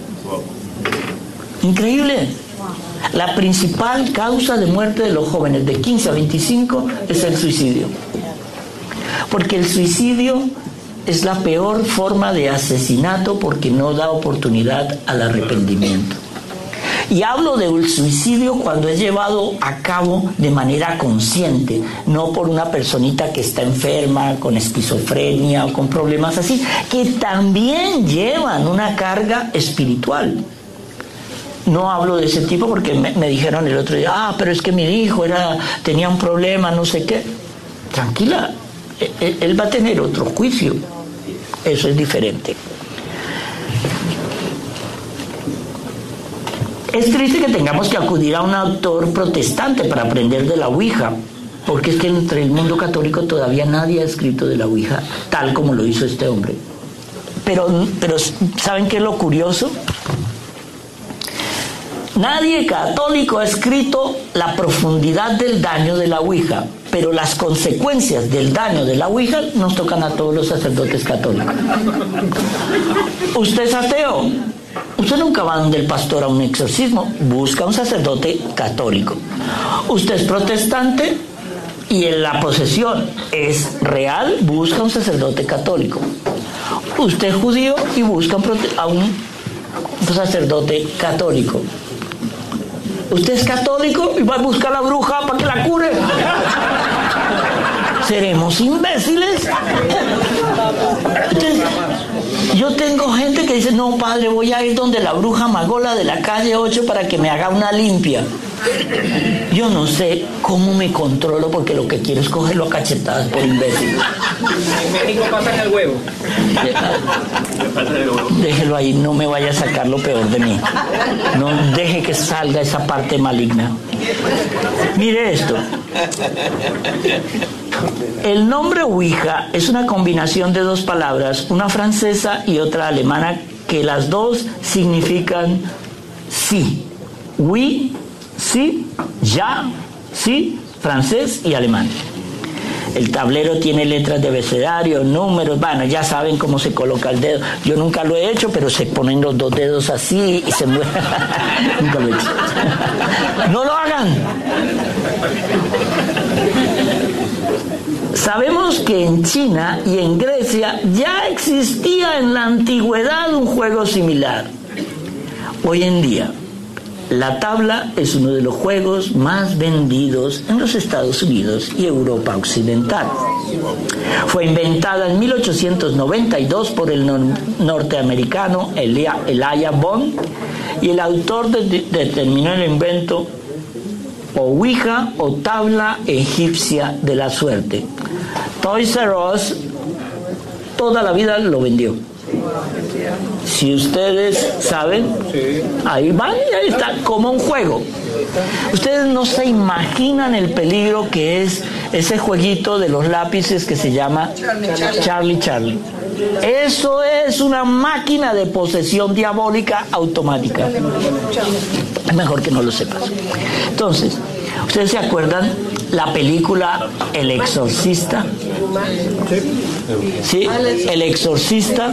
Increíble. La principal causa de muerte de los jóvenes de quince a veinticinco es el suicidio. Porque el suicidio es la peor forma de asesinato porque no da oportunidad al arrepentimiento. Y hablo del suicidio cuando es llevado a cabo de manera consciente, no por una personita que está enferma, con esquizofrenia o con problemas así, que también llevan una carga espiritual. No hablo de ese tipo porque me, me dijeron el otro día, ah, pero es que mi hijo era, tenía un problema, no sé qué. Tranquila, él, él va a tener otro juicio. Eso es diferente. Es triste que tengamos que acudir a un autor protestante para aprender de la Ouija, porque es que entre el mundo católico todavía nadie ha escrito de la Ouija tal como lo hizo este hombre. Pero, pero ¿saben qué es lo curioso? Nadie católico ha escrito la profundidad del daño de la Ouija, pero las consecuencias del daño de la Ouija nos tocan a todos los sacerdotes católicos. ¿Usted es ateo? Usted nunca va donde el pastor a un exorcismo, busca un sacerdote católico. Usted es protestante y en la posesión es real, busca un sacerdote católico. Usted es judío y busca un prote- a un sacerdote católico. Usted es católico y va a buscar a la bruja para que la cure. ¿Seremos imbéciles? Entonces, yo tengo gente que dice, no, padre, voy a ir donde la bruja magola de la calle ocho para que me haga una limpia. Yo no sé cómo me controlo porque lo que quiero es cogerlo a cachetadas por imbécil.
En México pasan el huevo.
Déjelo ahí, no me vaya a sacar lo peor de mí. No deje que salga esa parte maligna. Mire esto. El nombre Ouija es una combinación de dos palabras, una francesa y otra alemana, que las dos significan sí. Oui, sí, ya, sí, francés y alemán. El tablero tiene letras de abecedario, números, bueno, ya saben cómo se coloca el dedo. Yo nunca lo he hecho, pero se ponen los dos dedos así y se mueven. Nunca lo he hecho. No lo hagan. Sabemos que en China y en Grecia ya existía en la antigüedad un juego similar. Hoy en día, la tabla es uno de los juegos más vendidos en los Estados Unidos y Europa Occidental. Fue inventada en mil ochocientos noventa y dos por el nor- norteamericano Elia, Elijah Bond, y el autor de- de- determinó el invento o Ouija o tabla egipcia de la suerte. Toys R Us toda la vida lo vendió. Si ustedes saben, ahí van y ahí está, como un juego. Ustedes no se imaginan el peligro que es ese jueguito de los lápices que se llama Charlie Charlie. Eso es una máquina de posesión diabólica automática. Es mejor que no lo sepas. Entonces, ¿ustedes se acuerdan la película El Exorcista? ¿Sí? El Exorcista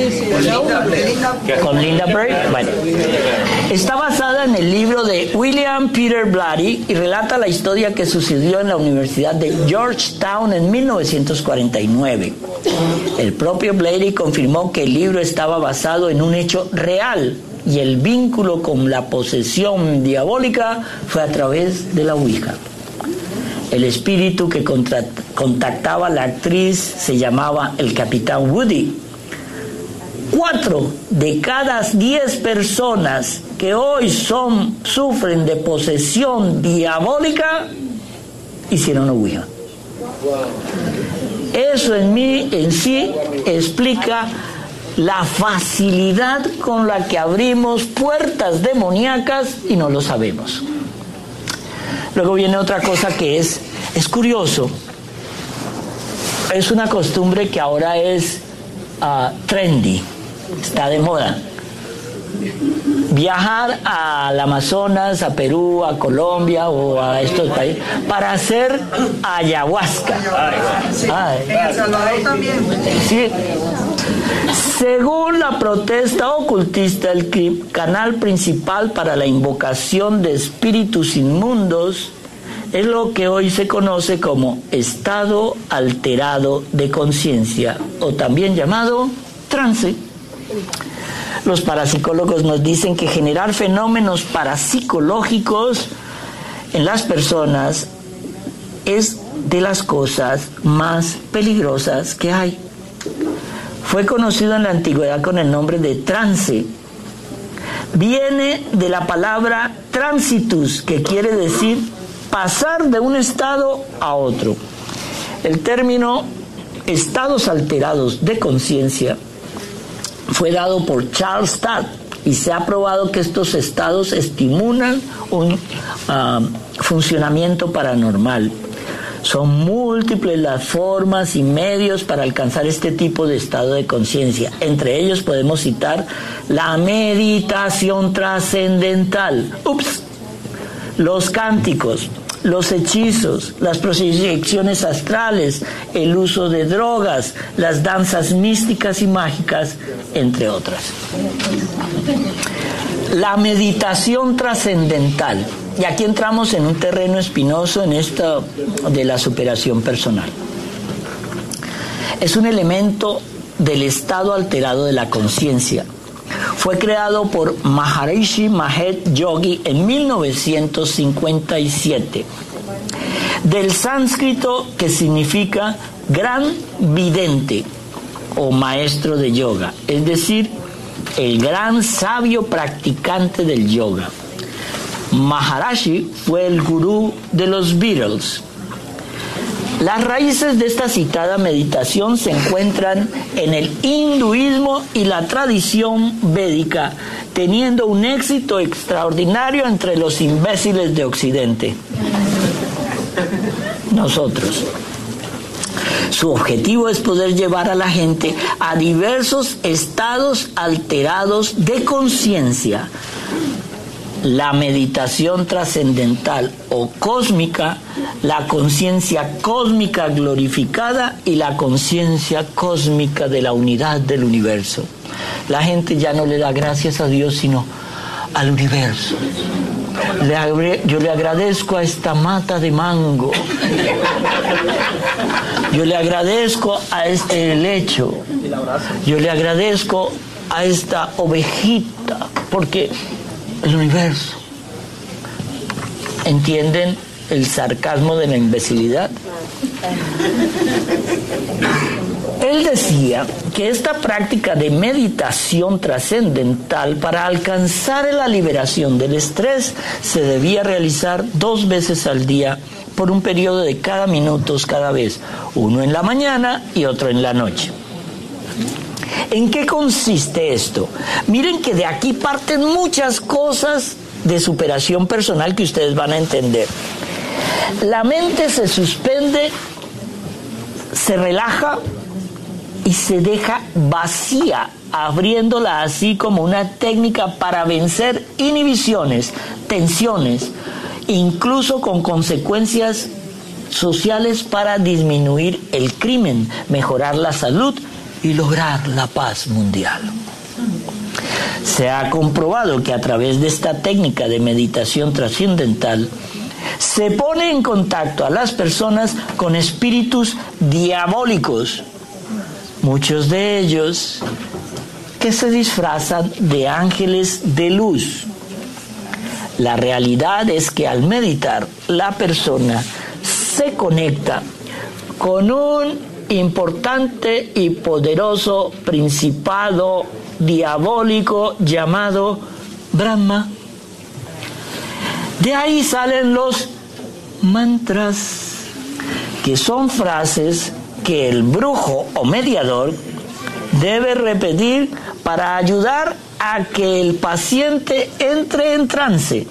con Linda Bray. Bueno, está basada en el libro de William Peter Blatty y relata la historia que sucedió en la Universidad de Georgetown en mil novecientos cuarenta y nueve. El propio Blatty confirmó que el libro estaba basado en un hecho real y el vínculo con la posesión diabólica fue a través de la Ouija. El espíritu que contra- contactaba a la actriz se llamaba el Capitán Woody. Cuatro de cada diez personas que hoy son, sufren de posesión diabólica hicieron Ouija. Eso en mí, en sí, explica la facilidad con la que abrimos puertas demoníacas y no lo sabemos. Luego viene otra cosa que es, es curioso. Es una costumbre que ahora es uh, trendy, está de moda. Viajar al Amazonas, a Perú, a Colombia o a estos países para hacer ayahuasca. Ay.
En El Salvador también.
Sí. Según la protesta ocultista, el canal principal para la invocación de espíritus inmundos es lo que hoy se conoce como estado alterado de conciencia, o también llamado trance. Los parapsicólogos nos dicen que generar fenómenos parapsicológicos en las personas es de las cosas más peligrosas que hay. Fue conocido en la antigüedad con el nombre de trance. Viene de la palabra transitus, que quiere decir pasar de un estado a otro. El término estados alterados de conciencia fue dado por Charles Stadt y se ha probado que estos estados estimulan un uh, funcionamiento paranormal. Son múltiples las formas y medios para alcanzar este tipo de estado de conciencia. Entre ellos podemos citar la meditación trascendental, ups, los cánticos, los hechizos, las proyecciones astrales, el uso de drogas, las danzas místicas y mágicas, entre otras. La meditación trascendental. Y aquí entramos en un terreno espinoso en esto de la superación personal. Es un elemento del estado alterado de la conciencia. Fue creado por Maharishi Mahesh Yogi en mil novecientos cincuenta y siete. Del sánscrito, que significa gran vidente o maestro de yoga, es decir, el gran sabio practicante del yoga. Maharishi fue el gurú de los Beatles. Las raíces de esta citada meditación se encuentran en el hinduismo y la tradición védica, teniendo un éxito extraordinario entre los imbéciles de Occidente. Nosotros. Su objetivo es poder llevar a la gente a diversos estados alterados de conciencia. La meditación trascendental o cósmica, la conciencia cósmica glorificada y la conciencia cósmica de la unidad del universo. La gente ya no le da gracias a Dios, sino al universo. Le, yo le agradezco a esta mata de mango. Yo le agradezco a este helecho. Yo le agradezco a esta ovejita, porque el universo. ¿Entienden el sarcasmo de la imbecilidad? Él decía que esta práctica de meditación trascendental para alcanzar la liberación del estrés se debía realizar dos veces al día por un periodo de cada minutos cada vez, uno en la mañana y otro en la noche. ¿En qué consiste esto? Miren que de aquí parten muchas cosas de superación personal que ustedes van a entender. La mente se suspende, se relaja y se deja vacía, abriéndola así como una técnica para vencer inhibiciones, tensiones, incluso con consecuencias sociales para disminuir el crimen, mejorar la salud y lograr la paz mundial. Se ha comprobado que a través de esta técnica de meditación trascendental se pone en contacto a las personas con espíritus diabólicos, muchos de ellos que se disfrazan de ángeles de luz. La realidad es que al meditar la persona se conecta con un importante y poderoso principado diabólico llamado Brahma. De ahí salen los mantras, que son frases que el brujo o mediador debe repetir para ayudar a que el paciente entre en trance.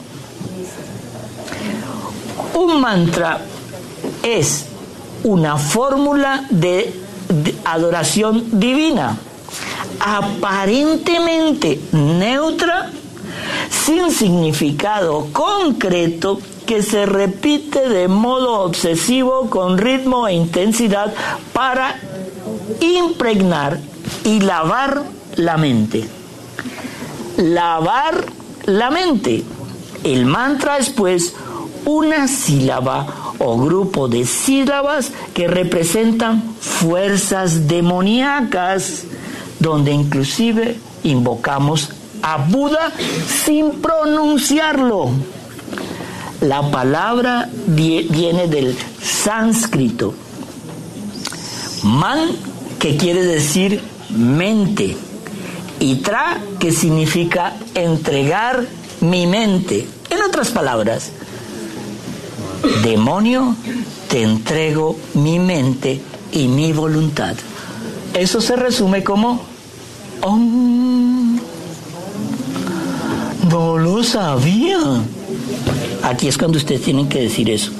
Un mantra es una fórmula de, de adoración divina, aparentemente neutra, sin significado concreto, que se repite de modo obsesivo con ritmo e intensidad para impregnar y lavar la mente. Lavar la mente. El mantra es pues una sílaba o grupo de sílabas que representan fuerzas demoníacas, donde inclusive invocamos a Buda sin pronunciarlo. La palabra viene del sánscrito man, que quiere decir mente, y tra, que significa entregar mi mente. En otras palabras, demonio, te entrego mi mente y mi voluntad. Eso se resume como Om. No lo sabía. Aquí es cuando ustedes tienen que decir eso.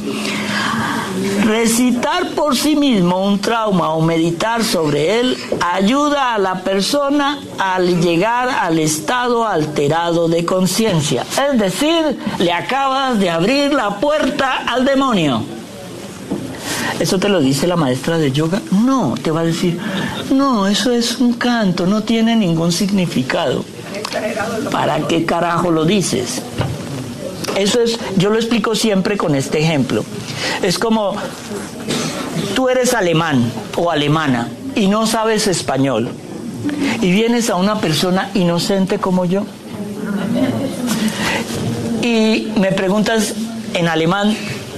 Recitar por sí mismo un trauma o meditar sobre él ayuda a la persona al llegar al estado alterado de conciencia. Es decir, le acabas de abrir la puerta al demonio. ¿Eso te lo dice la maestra de yoga? No, te va a decir, no, eso es un canto, no tiene ningún significado. ¿Para qué carajo lo dices? Eso es, yo lo explico siempre con este ejemplo. Es como, tú eres alemán o alemana y no sabes español, y vienes a una persona inocente como yo y me preguntas en alemán,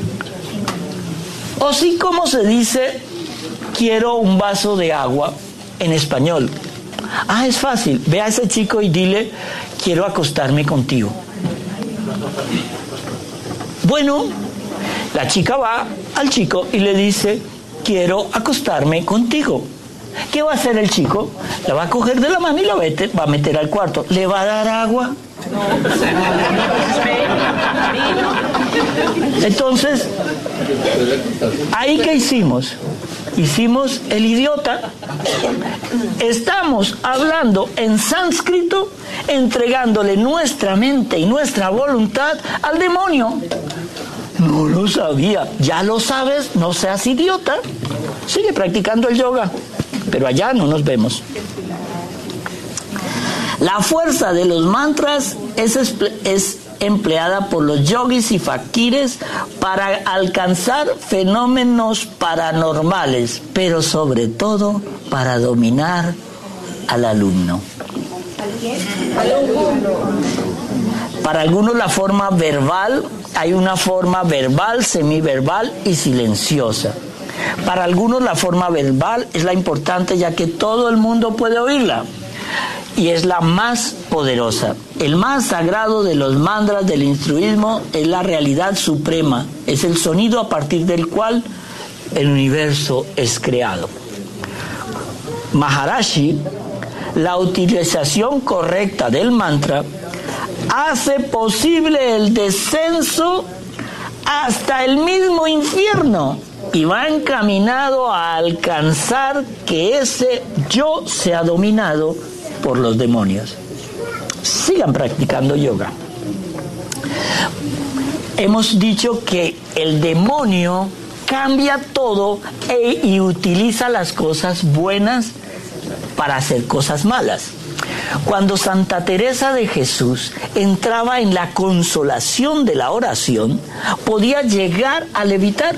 o sí, ¿cómo se dice quiero un vaso de agua en español? Ah, es fácil, ve a ese chico y dile quiero acostarme contigo. Bueno, la chica va al chico y le dice quiero acostarme contigo. ¿Qué va a hacer el chico? La va a coger de la mano y la va a meter al cuarto. ¿Le va a dar agua? Entonces, ¿ahí qué hicimos? Hicimos el idiota. Estamos hablando en sánscrito, entregándole nuestra mente y nuestra voluntad al demonio. No lo sabía. Ya lo sabes, no seas idiota. Sigue practicando el yoga, pero allá no nos vemos. La fuerza de los mantras es, es empleada por los yogis y fakires para alcanzar fenómenos paranormales, pero sobre todo para dominar al alumno. Para algunos la forma verbal, hay una forma verbal, semiverbal y silenciosa. Para algunos la forma verbal es la importante, ya que todo el mundo puede oírla. Y es la más poderosa. El más sagrado de los mantras del hinduismo es la realidad suprema. Es el sonido a partir del cual el universo es creado. Maharishi, la utilización correcta del mantra hace posible el descenso hasta el mismo infierno y va encaminado a alcanzar que ese yo sea dominado por los demonios. Sigan practicando yoga. Hemos dicho que el demonio cambia todo e, y utiliza las cosas buenas para hacer cosas malas. Cuando Santa Teresa de Jesús entraba en la consolación de la oración, podía llegar a levitar.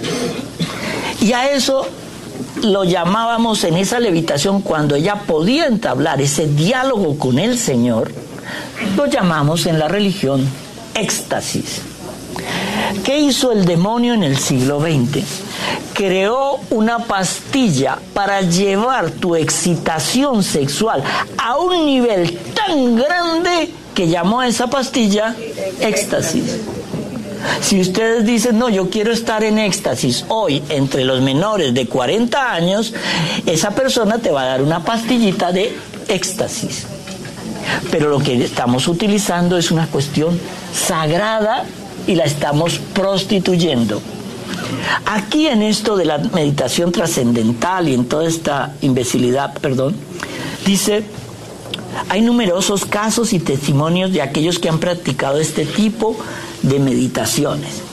Y a eso lo llamábamos, en esa levitación, cuando ella podía entablar ese diálogo con el Señor, lo llamamos en la religión éxtasis. ¿Qué hizo el demonio en el siglo veinte? Creó una pastilla para llevar tu excitación sexual a un nivel tan grande que llamó a esa pastilla éxtasis. Si ustedes dicen, no, yo quiero estar en éxtasis hoy entre los menores de cuarenta años, esa persona te va a dar una pastillita de éxtasis. Pero lo que estamos utilizando es una cuestión sagrada y la estamos prostituyendo. Aquí en esto de la meditación trascendental y en toda esta imbecilidad, perdón, dice, hay numerosos casos y testimonios de aquellos que han practicado este tipo de meditaciones.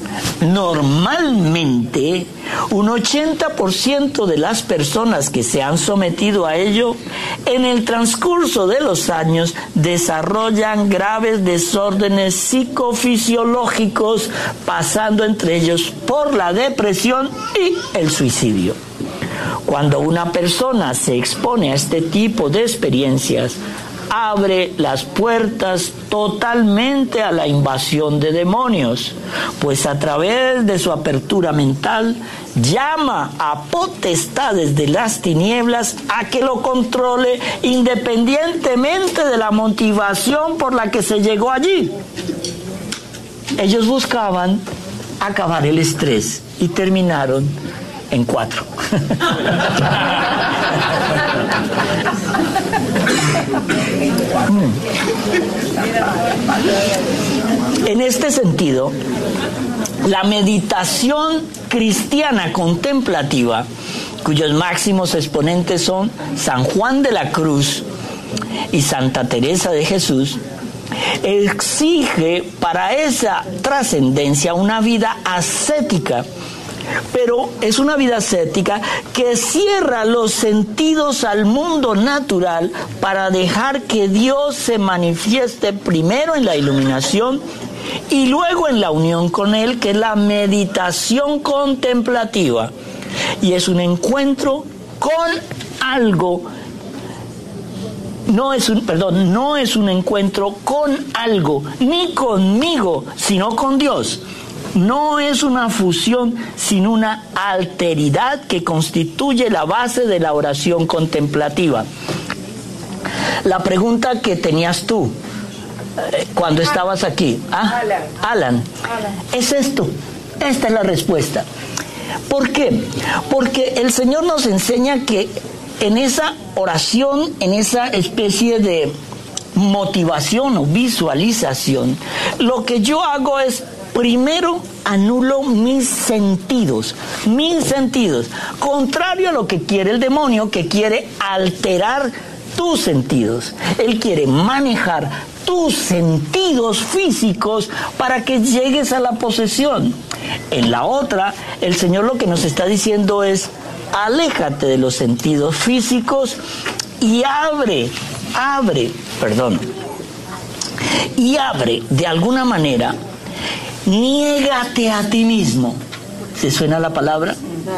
Normalmente, un ochenta por ciento de las personas que se han sometido a ello, en el transcurso de los años, desarrollan graves desórdenes psicofisiológicos, pasando entre ellos por la depresión y el suicidio. Cuando una persona se expone a este tipo de experiencias, abre las puertas totalmente a la invasión de demonios, pues a través de su apertura mental llama a potestades de las tinieblas a que lo controle independientemente de la motivación por la que se llegó allí. Ellos buscaban acabar el estrés y terminaron en cuatro. En este sentido, la meditación cristiana contemplativa, cuyos máximos exponentes son San Juan de la Cruz y Santa Teresa de Jesús, exige para esa trascendencia una vida ascética. Pero es una vida ascética que cierra los sentidos al mundo natural para dejar que Dios se manifieste primero en la iluminación y luego en la unión con Él, que es la meditación contemplativa. Y es un encuentro con algo. No es un, perdón, no es un encuentro con algo, ni conmigo, sino con Dios. No es una fusión, sino una alteridad que constituye la base de la oración contemplativa. La pregunta que tenías tú eh, cuando estabas aquí, ¿ah? Alan. Alan, Alan, es esto, esta es la respuesta. ¿Por qué? Porque el Señor nos enseña que en esa oración, en esa especie de motivación o visualización, lo que yo hago es, primero, anulo mis sentidos, mis sentidos, contrario a lo que quiere el demonio, que quiere alterar tus sentidos. Él quiere manejar tus sentidos físicos para que llegues a la posesión. En la otra, el Señor lo que nos está diciendo es, aléjate de los sentidos físicos y abre, abre, perdón, y abre de alguna manera, niégate a ti mismo. ¿Se suena la palabra?